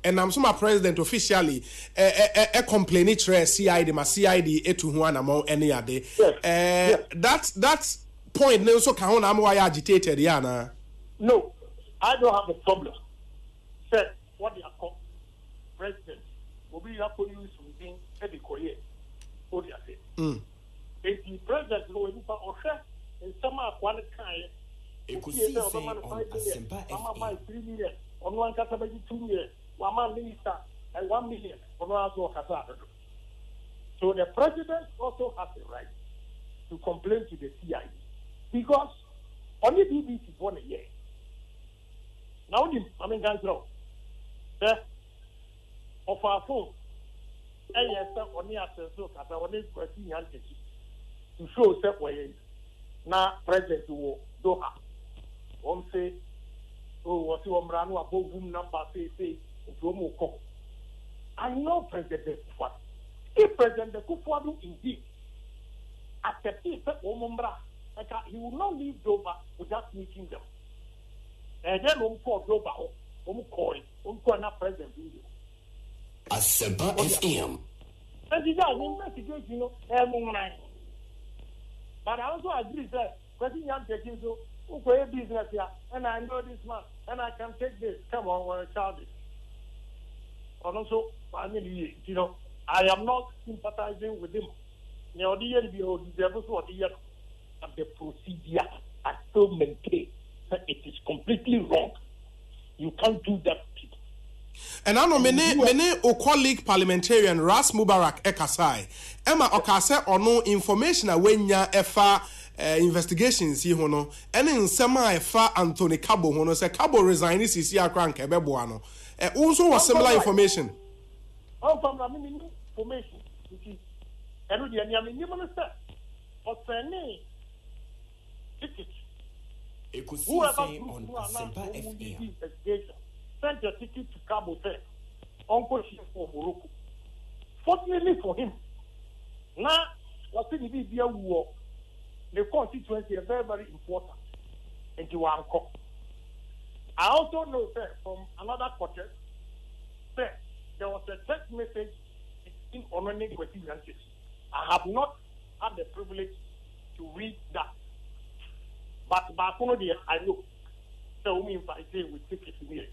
and I'm so my president officially complain it CID my CID etu ho anamo any ade that point no so can am why agitated yana. No, I don't have a problem. Said what they are called president will be up for use within every career. What they are saying. If the president will be for and some are one kind. It could see on Asempa 3 million on one category 2 years, 1 man minister and 1 million on one Kazado. So the president also has the right to complain to the CID because only BBC is 1 year. Now, I mean, guys, no. Of our phone, and yes, only access to Kazado to show step way. Now, President Doha. Say, oh, what's your brand? Above room number, say, I know President Kufuor. If President Kufuor indeed accepted Omombra, he will not leave Dover without meeting them. And then for Dover, not President. Asempa FM. And he does investigate, but I also agree that President taking so. Okay, business here, and I know this man, and I can take this. Come on, we're childish. And also, I mean, I am not sympathizing with him. Now, the procedure I still maintain that it is completely wrong. You can't do that, people. And I know many colleague parliamentarian Ras Mubarak Ekasai, Emma Okase or no information when ya efa. Investigations here hono and in semi fa Anthony Cabo hono say Cabo resign is here crank ebeboano also was similar information from information which is minister or sending ticket whoever on Asempa FM sent a ticket to Cabo say Uncle for Morocco. Fortunately for him now what's in the war. The constituency is very, very important in Tiwanko. I also know that from another quarter that there was a text message in honoring questions. I have not had the privilege to read that. But I know. So me if I say we take it here.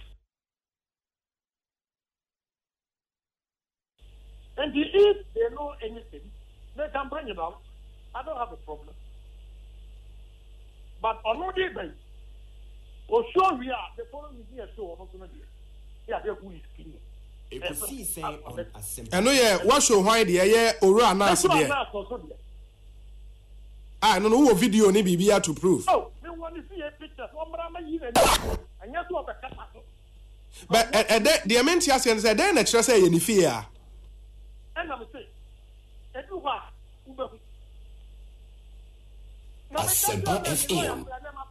And if they know anything, they can bring it out. I don't have a problem. But on no day basis, or sure we are the following year show or not. Yeah, who is clean. I know, yeah, what show why the air or announce there. I don't know what video ni BBR to prove. Oh, they want to see a picture. And yes, what the but the Amentia said, then I trust any fear. And I'm saying, Asempa FM.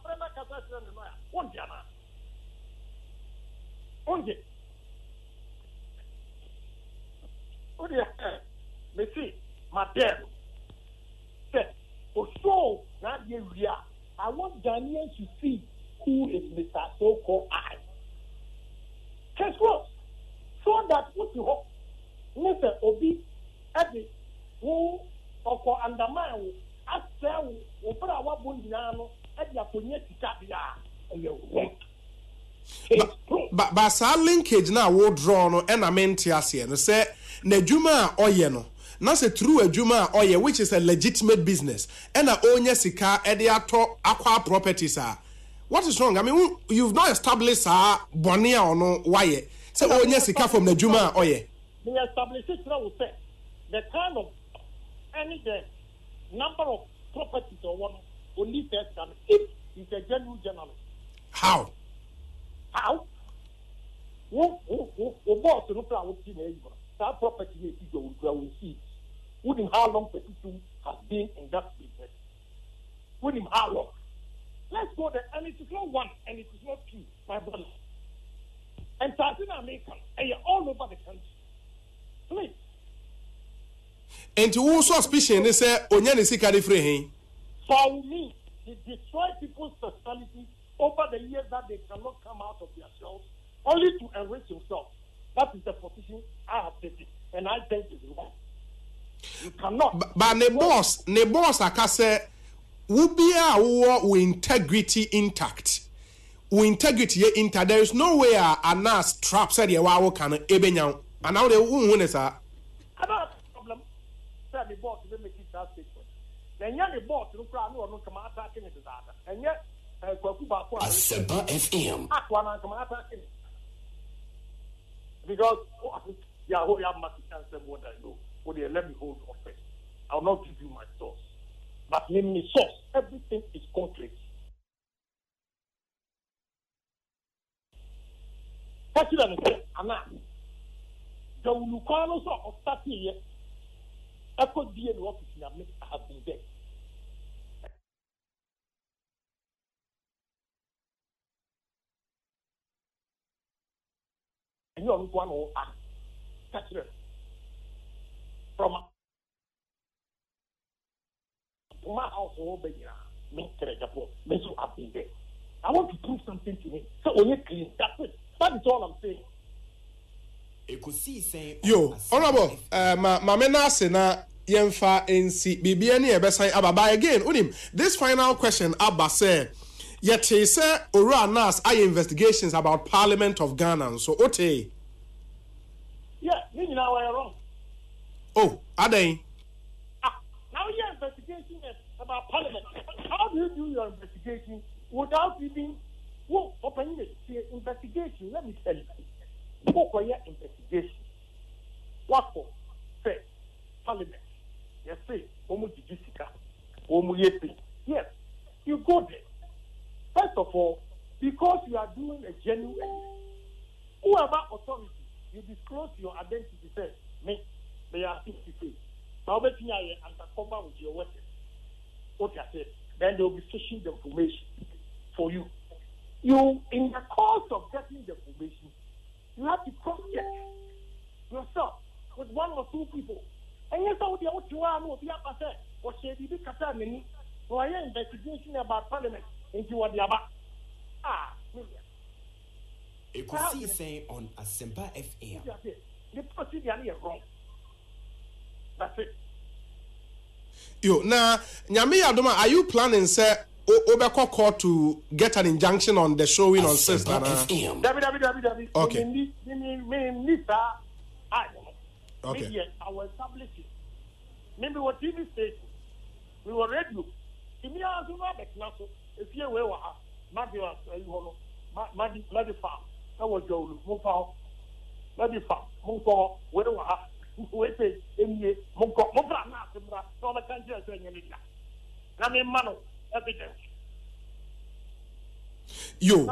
I want Ghanaians to see who is Mr. So-called I. Guess what? So that what you hope, Mr. Obi, Eddie, who or undermine. But sa linkage na wo draw no and amenti ase no say na dwuma oye no na say through adwuma oye which is a legitimate business and na onye sika e de ato akwa properties are. What is wrong? I mean you've not established boni or no why say onye sika from na dwuma oye. We establish it now say the kind of any number of properties or one only first can if he's a genuine journalist. How? Boss no plan would see that property is will see. Wouldn't how long people has been in that business. Wouldn't how long? Let's go there, and it is not one, and it is not two, my brother. And Southern America, and you're all over the country. Please. And to also suspicion, they say, Onyani Sikari Free. For me, he destroyed people's personality over the years that they cannot come out of their shells, only to enrich himself. That is and I think it's wrong. You cannot. But the boss, I say, will be our integrity intact. Integrity intact. There is no way a nurse trap said you are can ebenya. And now they won't win, sir. I don't have a problem. Say the boss will make it that statement. Then the boss look around or not come attacking it. And yet, Asempa FM. Because Yahoo have much chance more than I know. Would they let me hold office? I will not give you my source. But name me source. Everything is concrete. President Anna. The Lucanos of 30 years. I could be in the office and I have been there. And you're one who touch it from my household, me, I've been there. I want to prove something to me. So only clean. That's it. That is all I'm saying. Yo, honorable, Mamena Sena Yenfa NC BBN Ebesan Ababa again. Unim, this final question Abba say, yet he say Ora Nas investigations about Parliament of Ghana. So Ote. Yeah, you know where you're wrong. Oh, are they? Now your investigation about Parliament. How do you do your investigation without even opening the investigation? Let me tell you. For your investigation. What for? Say, Parliament. Yes, say, yes, you go there. First of all, because you are doing a genuine, whoever authority, you disclose your identity, say, me, they are 50. Now, bet me I undercover with your weapon. What I said, then they will be fishing the information for you. You, in the course of getting the information, you have to cross-check yourself with one or two people. And yes, what you are, what you have to say, what should be Qatar many, or an investigation about Parliament into what you about. You could see saying on Asempa FM. The procedure is wrong. That's it. Yo, now, Nyami Adoma, are you planning, sir? Obeko court to get an injunction on the showing on sister. Okay. Okay. I will establish it. Maybe what TV station, we were radio. If you are not the if you were maybe farm, I was Joe, Mufao, maybe farm, Munko, where we are, wait, in Munko, Mufra, not the country as any. I mean, Mano. Evidence. You.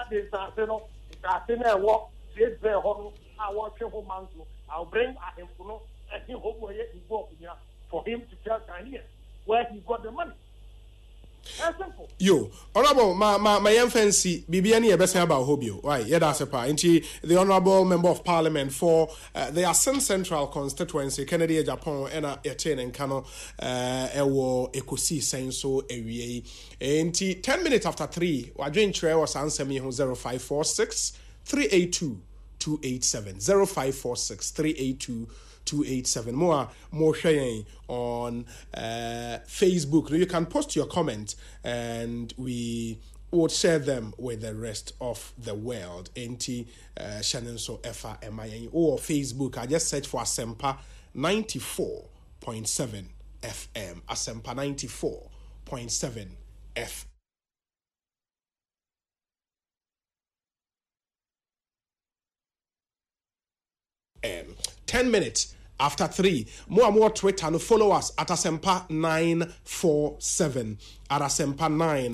I'll bring him to know and he hope for him to tell Chinese where he got the money. That's simple. Yo, honorable, my fancy BBN best about Hobio. Right, yeah, that's a part. The honorable member of parliament for the Asen Central constituency, Kennedy, Japan, and Etienne and Kano, Ewo, Ekosi, saying so, AVA. And 10 minutes after 3, we're doing Trey was answer me 0546 382 287 0546 382 287. More sharing on Facebook. You can post your comment and we would share them with the rest of the world. NT Shannon so FRMI or Facebook. I just search for Asempa 94.7 FM. Asempa 94.7 FM. 10 minutes after 3. More Twitter and follow us at Asempa 947. At Asempa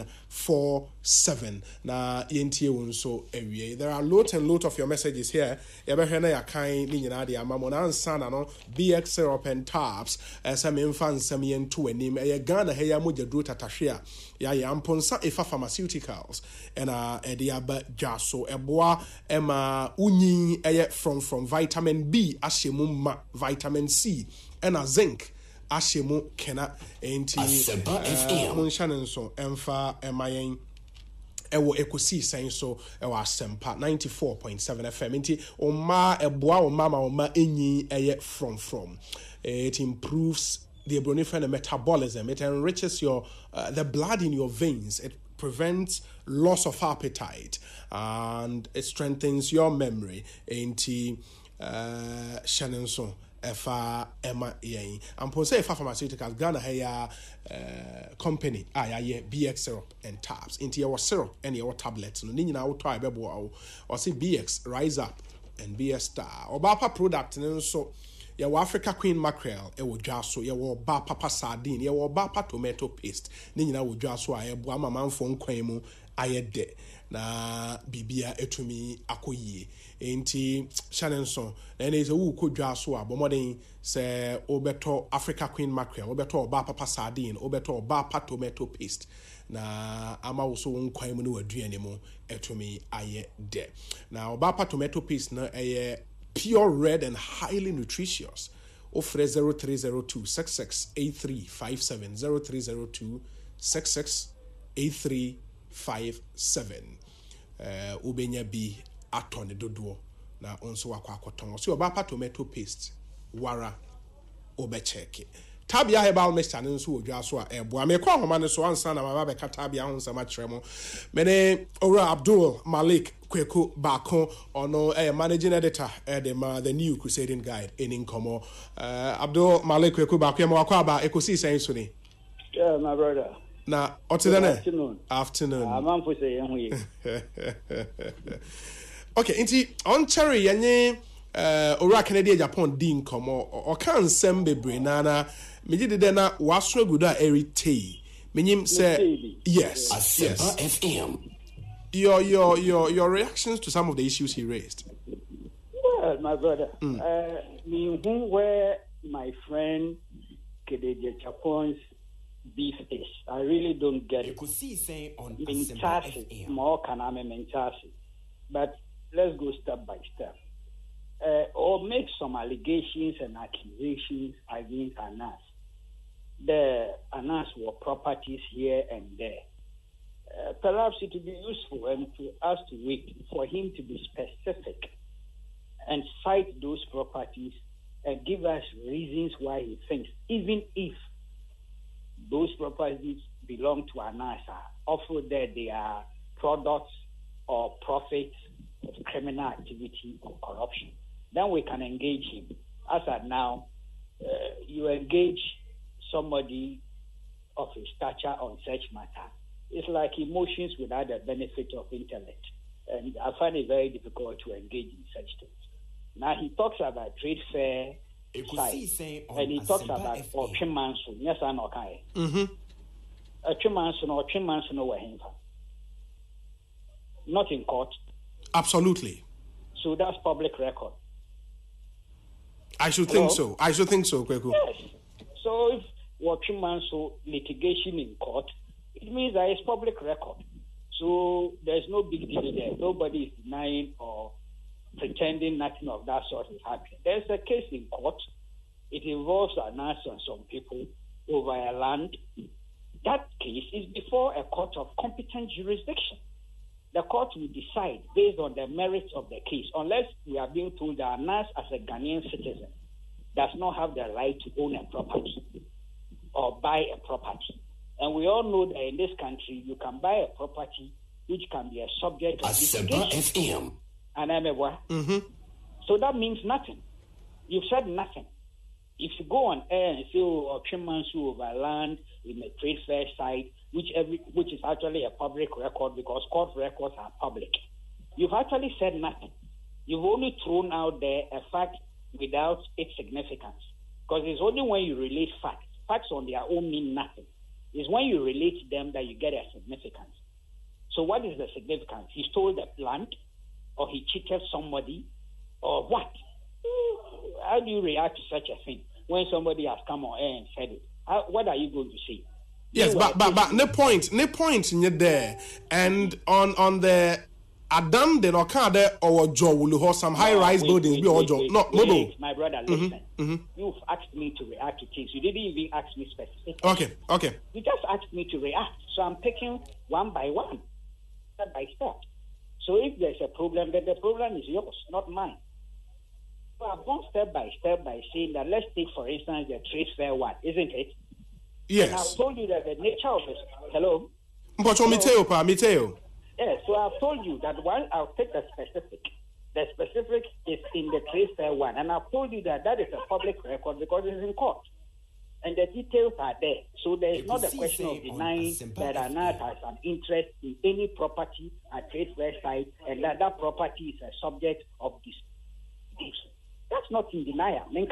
947. Na yenti unso ewie. There are lots and lots of your messages here. Ebehena ya kind ni nyina de amamo na ansana no BX syrup and taps. Some infants some yentu enim. Eye Ghana he ya moja dro tatahwe ya amponsa efa pharmaceuticals. Ena ediaba jaso eboa ema unyi eye from vitamin B ashemu ma vitamin C ena zinc ashemu kena enti munshanenso emfa emayen ɛwɔ ekosi sɛn so ɛwɔ Asempa 94.7 FM nti oma ɛboa oma ma oma enyi ɛyɛ from it improves the Ebronifene metabolism. It enriches your the blood in your veins. It prevents loss of appetite and it strengthens your memory. Ain't Shannon so Efa Emma Yen. And Ponce Efa Pharmaceuticals Ghana Haya company. BX syrup and tabs. Into your syrup and your tablets. No Nina will try Bebo or see BX Rise Up and BS Star or Bapa product and so. Your Africa Queen mackerel, a jaso, your bar papa sardine, your bar tomato paste. Then you know, jaso, I have one man phone quemo, I de na bibia etumi akoye. Enti Shannon son, then is a woo could jaso, bomoding say obeto Africa Queen mackerel, obeto bar papa sardine, obeto bar tomato paste. Na ama also won kwemu no aduane mu etumi aye de. Na bar tomato paste na pure red and highly nutritious. Offer 0302 668357 0302 668357. Ubenya bi atone dodo na onso akwakoton. So obapa tomato paste wara obecheke. Tabia herbal mixture nso odwa so a eboa me kwa homa ne so ansa na mama be ka tabia ho nsama kyeremo. Mene Ora Abdul Malik Kweku Bako ono managing editor the new Crusading Guide in Incomo. Abdul Malik Kweku Bako mo akwa ba ekosi sen so ni. Yeah, my brother. Na otidane afternoon. I'm for say hu. Okay, inti on cherry yenye Ora Kennedy Japan din komo o kan nsem bebre na meji de na waso gudo a erite. Menyim say yes. Asempa FM. Your reactions to some of the issues he raised. Well, my brother, me who where my friend Kedeje Chapon's beef is. I really don't get it. You could see saying on Mentasi, more can I mentasi. But let's go step by step. Or make some allegations and accusations against Anas. The Anas were properties here and there. Perhaps it would be useful and to us to wait for him to be specific and cite those properties and give us reasons why he thinks, even if those properties belong to Anas, offer that they are products or profits of criminal activity or corruption, then we can engage him. As at now, you engage somebody of a stature on such matter. It's like emotions without the benefit of intellect. And I find it very difficult to engage in such things. Now he talks about trade fair side, and he talks about Ochimansu. Yes, I know. Ochimansu no where him. Not in court. Absolutely. So that's public record. I should think so. Kweku. Yes. So if Ochimansu litigation in court, it means that it's public record. So there's no big deal there. Nobody is denying or pretending nothing of that sort is happening. There's a case in court. It involves Anas and some people over a land. That case is before a court of competent jurisdiction. The court will decide based on the merits of the case, unless we are being told that Anas, as a Ghanaian citizen, does not have the right to own a property or buy a property. And we all know that in this country, you can buy a property which can be a subject of litigation. And I'm aware. So that means nothing. You've said nothing. If you go on air and say, Chimansu over land in a trade fair site, which is actually a public record because court records are public, you've actually said nothing. You've only thrown out there a fact without its significance. Because it's only when you relate facts. Facts on their own mean nothing. It's when you relate them that you get a significance. So what is the significance? He stole the land, or he cheated somebody, or what? How do you react to such a thing when somebody has come on air and said it? What are you going to say? Yes, but the point in there, and on the Adam de Nokade or Joe will some high-rise buildings be or Joe. No, my brother, listen. You've asked me to react to things. You didn't even ask me specifically. Okay. You just asked me to react, so I'm picking one by one. step by step. So if there's a problem, then the problem is yours, not mine. So I've gone step by saying that let's take, for instance, the trade fair one, isn't it? Yes. And I've told you that the nature of it. Hello? Miteo. Yes, so I've told you that one, I'll take the specific. The specific is in the trade fair one. And I've told you that that is a public record because it's in court. And the details are there. So there is not a question of denying that Anas has an interest in any property at trade fair site and that property is a subject of dispute. That's not in denial. And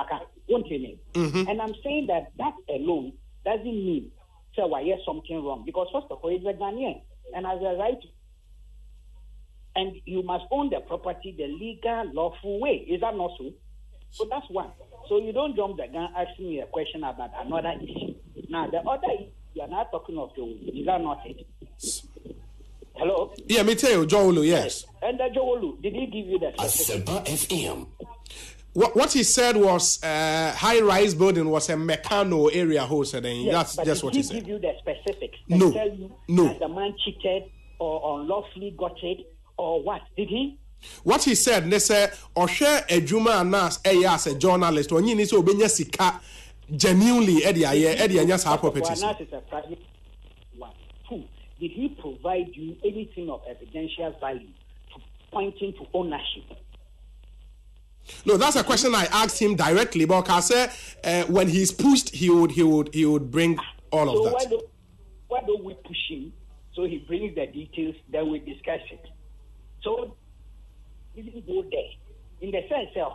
I'm saying that alone doesn't mean why there's something wrong. Because first of all, it's a Ghanaian and has a right. And you must own the property the legal, lawful way. Is that not so? So that's one. So you don't jump the gun asking me a question about another issue. Now, the other issue, you are not talking of Joulu. Is that not it? Hello? Yeah, Miteo, Joulu, yes. And the Joulu, did he give you the Asempa FM. What he said was high-rise building was a Meccano area hosted, and yes, that's just what he said. Did he give you the specifics? No. Tell you No. that the man cheated or unlawfully got it or what? Did he? What he said, they said, Oshe Ejuma Anas as a journalist, or you need to obey Sika genuinely, Eddie Anyas properties. Anas is a private one. Two, did he provide you anything of evidential value pointing to ownership? No, that's a question I asked him directly, but I said when he's pushed, he would bring all of that. So why don't we push him so he brings the details, then we discuss it? So he didn't go there. In the sense that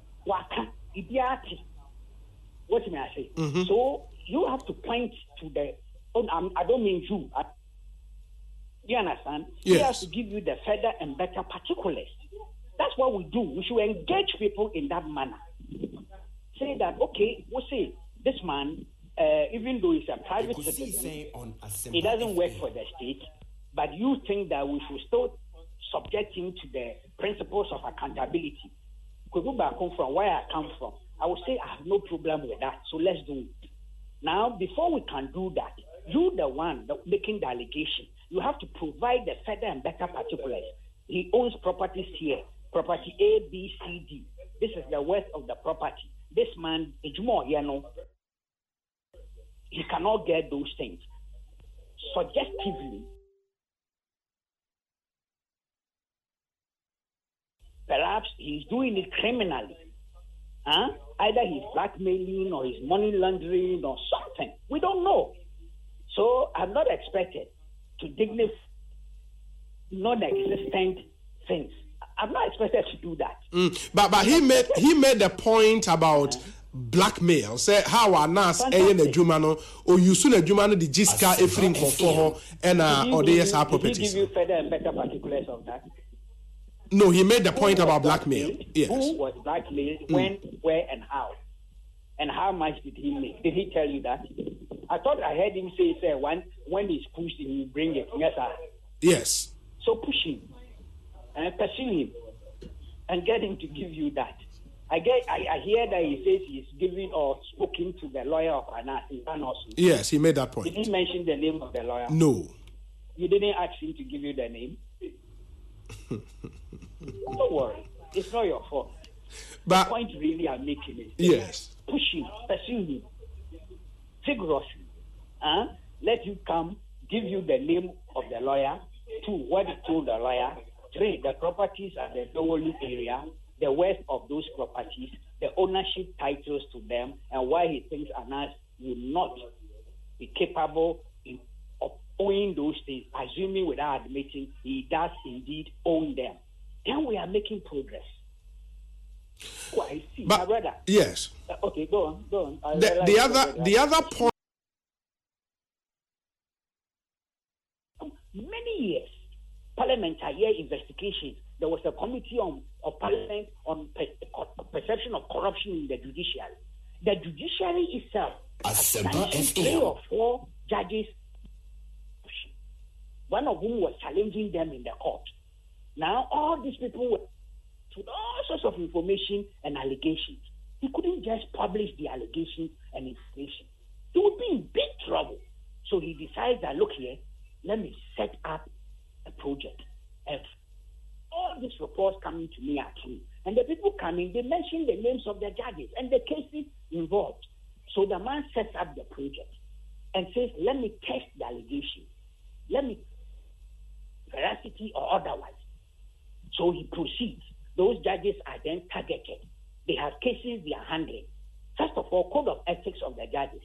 what may I say? Mm-hmm. So you have to point to the I don't mean you. You understand? Yes. He has to give you the further and better particulars. That's what we do. We should engage people in that manner. Say that, okay, we'll say this man, even though he's a private citizen, he doesn't work for the state, but you think that we should still subject him to the principles of accountability. Could go back home from where I come from. I would say I have no problem with that, so let's do it. Now, before we can do that, you the one making the allegation, you have to provide the further and better particulars. He owns properties here, property A, B, C, D. This is the worth of the property. This man, he cannot get those things. Suggestively, perhaps he's doing it criminally. Either he's blackmailing or he's money laundering or something. We don't know. So I'm not expected to dignify non-existent things. I'm not expected to do that. But he made the point about blackmail. Say how Anas the Jumano or you soon a Jumano the Jiska Efring for and or the properties. Did he give you further and better particulars of that? No, he made the point about blackmail. Yes. Who was blackmailed, when, where, and how? And how much did he make? Did he tell you that? I thought I heard him say when he's pushed, he will bring it. Yes, sir. Yes. So push him and pursue him and get him to give you that. I hear that he says he's giving or spoken to the lawyer of Anas. Yes, he made that point. Did he mention the name of the lawyer? No. You didn't ask him to give you the name? Don't worry. It's not your fault. But the point really I'm making is yes. Push him, pursue him vigorously. Let you come, give you the name of the lawyer. 2, what he told the lawyer. 3, the properties at the Dowolu area, the worth of those properties, the ownership titles to them, and why he thinks Anas will not be capable of owning those things, assuming without admitting he does indeed own them. Then we are making progress. Oh, I see. But, my brother. Yes. Okay, go on. The other point. Many years, parliamentary investigations. There was a committee of parliament on perception of corruption in the judiciary. The judiciary itself has 3 or 4 judges, one of whom was challenging them in the court. Now, all these people were with all sorts of information and allegations. He couldn't just publish the allegations and information. He would be in big trouble. So he decides that, look here, let me set up a project. And all these reports coming to me are true. And the people coming, they mention the names of the judges and the cases involved. So the man sets up the project and says, let me test the allegation. Let me, veracity or otherwise. So he proceeds. Those judges are then targeted. They have cases they are handling. First of all, code of ethics of the judges.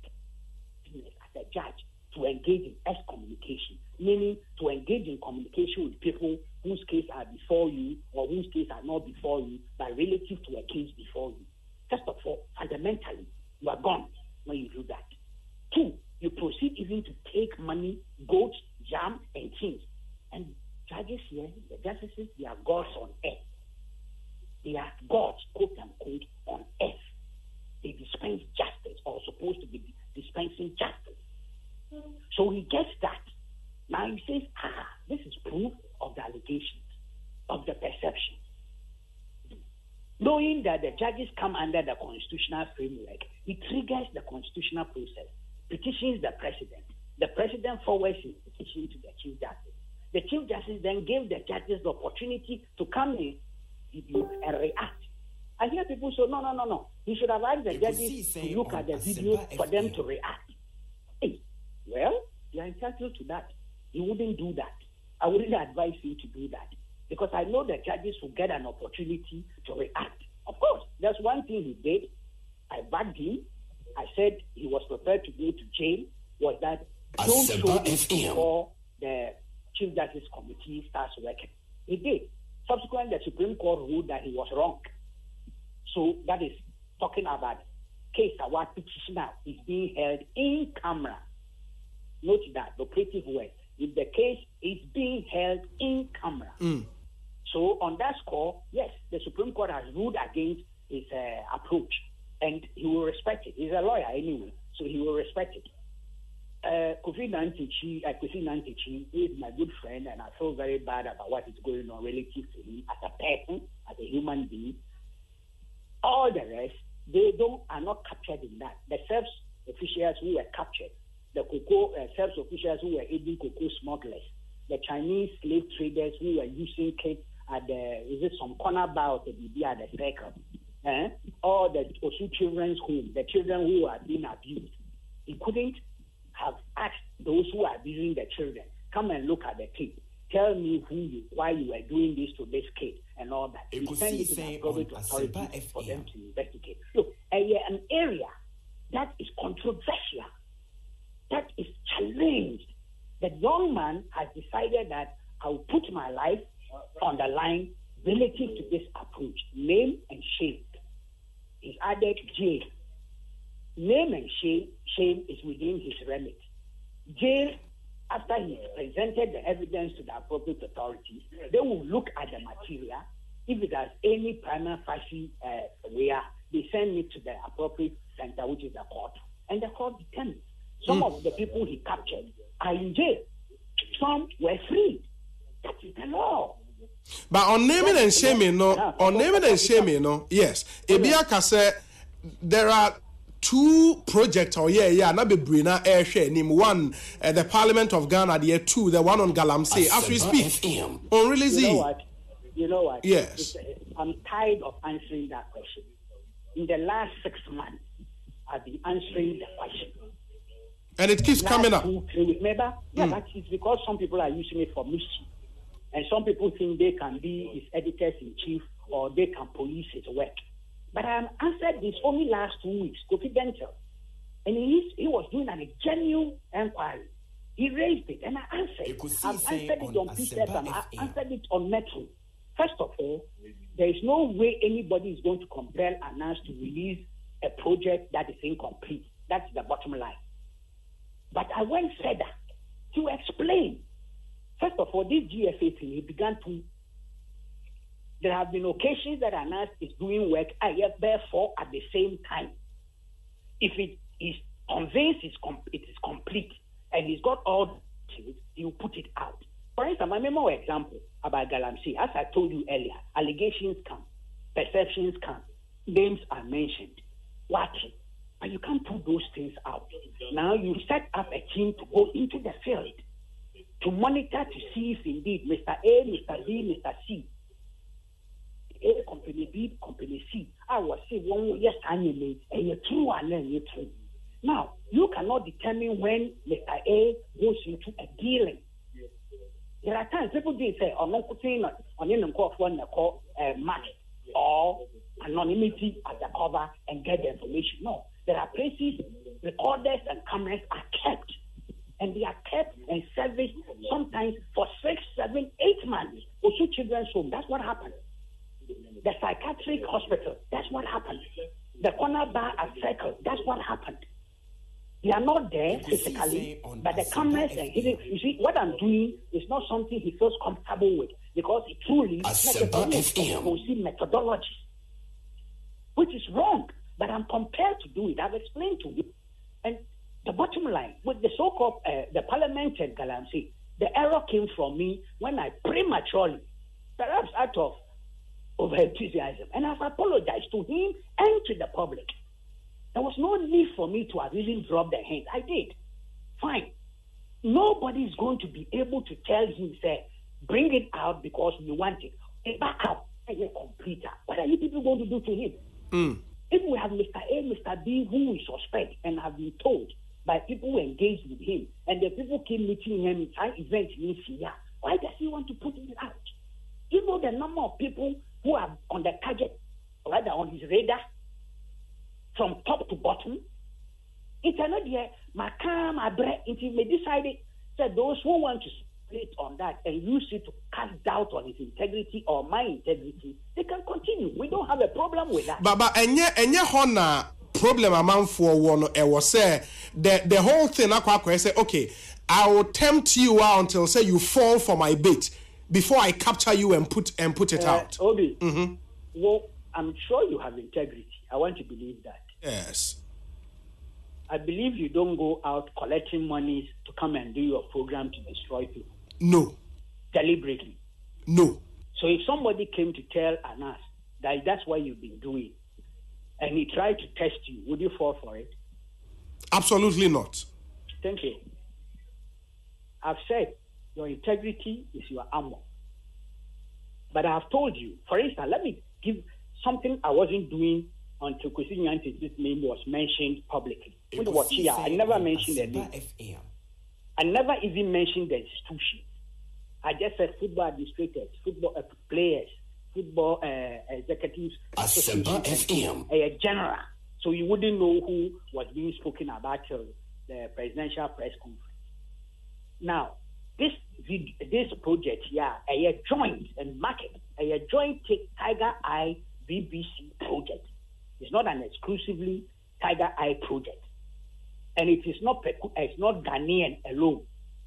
As a judge, to engage in excommunication, meaning to engage in communication with people whose case are before you or whose case are not before you, but relative to a case before you. First of all, fundamentally, you are gone when you do that. Two, you proceed even to take money, goats, jam, and things. And judges here, the justices, they are gods on earth. They are gods, quote unquote, on earth. They dispense justice, or supposed to be dispensing justice. So he gets that. Now he says, this is proof of the allegations, of the perception. Knowing that the judges come under the constitutional framework, it triggers the constitutional process, petitions the president. The president forwards his petition to the chief justice. The chief justice then gave the judges the opportunity to come in and react. I hear people say, no. He should have asked the judges to look at the video for them to react. Hey, well, you are entitled to that. He wouldn't do that. I wouldn't advise him to do that because I know the judges will get an opportunity to react. Of course, there's one thing he did. I backed him. I said he was prepared to go to jail. Was that don't show it before the Chief Justice Committee starts working. He did. Subsequently, the Supreme Court ruled that he was wrong. So that is talking about case award petitioner is being held in camera. Note that, the operative word. If the case is being held in camera. So on that score, yes, the Supreme Court has ruled against his approach, and he will respect it. He's a lawyer anyway, so he will respect it. Kofi Nantichi is my good friend, and I feel very bad about what is going on relative to him as a person, as a human being. All the rest, they are not captured in that. The SERPS officials who were captured, the cocoa SERPS officials who were aiding cocoa smugglers, the Chinese slave traders who were using kids at some corner bar of the BB at the circle, or the Osu Children's Home, the children who are being abused. He couldn't have asked those who are abusing the children, come and look at the kid. Tell me why you were doing this to this kid and all that. He sent it to the public authorities for them to investigate. Look, an area that is controversial, that is challenged. The young man has decided that I will put my life on the line relative to this approach. Name and shame. He's added jail. Name and shame is within his remit. Jail, after he presented the evidence to the appropriate authorities, they will look at the material. If it has any prima facie they send it to the appropriate center, which is the court. And the court determines. Some of the people he captured are in jail. Some were free. That is the law. But on naming and shaming, yes. Ebiaka said there are two projects na be brina air share name one the Parliament of Ghana, the two, the one on Galamsey as we speak on release. You know what? Yes. I'm tired of answering that question. In the last 6 months, I've been answering the question. And it keeps coming up. 2, 3 weeks, remember? Yeah, but it's because some people are using it for mischief. And some people think they can be his editors-in-chief or they can police his work. But I answered this only last 2 weeks, confidential. And he was doing a genuine inquiry. He raised it, and I answered. I've answered it on PCF, and I answered it on Metro. First of all, there is no way anybody is going to compel ANANS to release a project that is incomplete. That's the bottom line. But I went further to explain. First of all, this GFA thing, he began to. There have been occasions that ANANS is doing work, therefore, at the same time. If it is convinced it is complete and he's got all the things, he will put it out. For instance, my memo example about Galamsey, as I told you earlier, allegations come, perceptions come, names are mentioned. What? But you can't put those things out. Now you set up a team to go into the field to monitor to see if indeed Mr. A, Mr. B, Mr. C, A company, B company, C, I was saying one yes annually, and you're true and then you're true. Now, you cannot determine when Mr. A goes into a dealing. There are times people do say, I'm not putting on in one call match or anonymity at the cover and get the information. No, there are places recorders and cameras are kept, and they are kept and serviced sometimes for 6, 7, 8 months. Also, children's home. That's what happened. The psychiatric hospital. That's what happened. The corner bar at Circle. That's what happened. They are not there physically, but the cameras and hidden. You see, what I'm doing is not something he feels comfortable with because it truly see methodology, which is wrong. But I'm compelled to do it. I've explained to you. And the bottom line, with the so-called the parliament and Galamsey, the error came from me when I prematurely, perhaps out of over enthusiasm, and I've apologized to him and to the public. There was no need for me to have even dropped the hand. I did. Fine. Nobody is going to be able to tell him, say, bring it out because we want it. And back out. And a completer. What are you people going to do to him? If we have Mr. A, Mr. B, who we suspect and have been told by people who engaged with him, and the people keep meeting him in time events in Syria, why does he want to put it out? You know the number of people who are on the target, or rather on his radar, from top to bottom? It's another year, Makam, Abre, until they decided that those who want to split on that and use it to cast doubt on his integrity or my integrity, they can continue. We don't have a problem with that. But enye hona problem amount for one was say the whole thing I say, okay, I will tempt you out until say you fall for my bait before I capture you and put it out. Obi, well, I'm sure you have integrity. I want to believe that. Yes. I believe you don't go out collecting monies to come and do your program to destroy people. No. Deliberately. No. So if somebody came to tell Anas that that's what you've been doing, and he tried to test you, would you fall for it? Absolutely not. Thank you. I've said your integrity is your armor. But I've told you, for instance, let me give something I wasn't doing until Kwesi Nyante's name was mentioned publicly. I never mentioned the name. I never even mentioned the institution. I just said football administrators, football players, football executives, a general. So you wouldn't know who was being spoken about till the presidential press conference. Now, this project here, a joint and market, a joint Tiger Eye BBC project. It's not an exclusively Tiger Eye project. And it is not Ghanaian alone.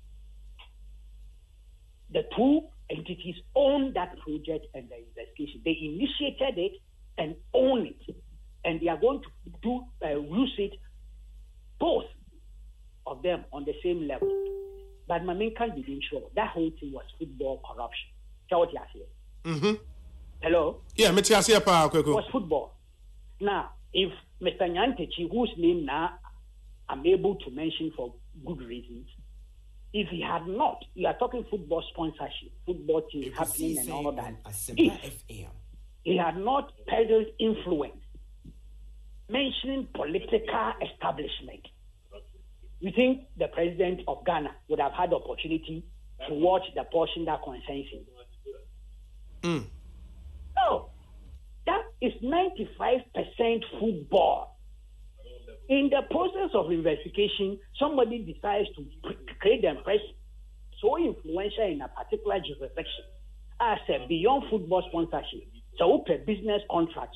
The two entities own that project and the investigation. They initiated it and own it. And they are going to use it, both of them, on the same level. But Mamin can't be sure. That whole thing was football corruption. That's what you are saying. Hello? Yeah, it was football. Now, if Mr. Nyantechi, whose name now I'm able to mention for good reasons, if he had not, you are talking football sponsorship, football team happening and all that. If he had not peddled influence, mentioning political establishment, you think the president of Ghana would have had the opportunity to watch the portion that concerns him? No. That is 95% football. In the process of investigation, somebody decides to create the impression so influential in a particular jurisdiction as beyond football sponsorship. So open business contract,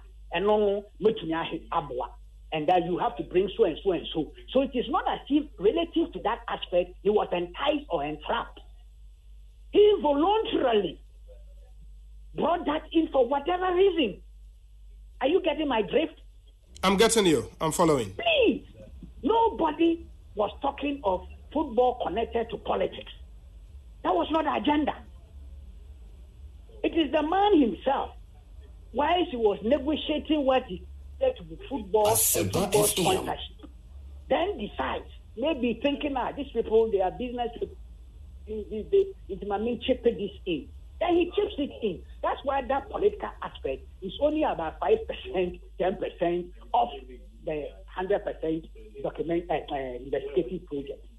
and that you have to bring so and so and so. So it is not as if relative to that aspect, he was enticed or entrapped. He voluntarily brought that in for whatever reason. Are you getting my drift? I'm getting you. I'm following. Please. Nobody was talking of football connected to politics. That was not the agenda. It is the man himself. While he was negotiating what he said to be football and football sponsorship, then decides, maybe thinking, these people, they are business people. these days, chip this in. Then he chips it in. That's why that political aspect is only about 5%, 10% of the 100% investigative project.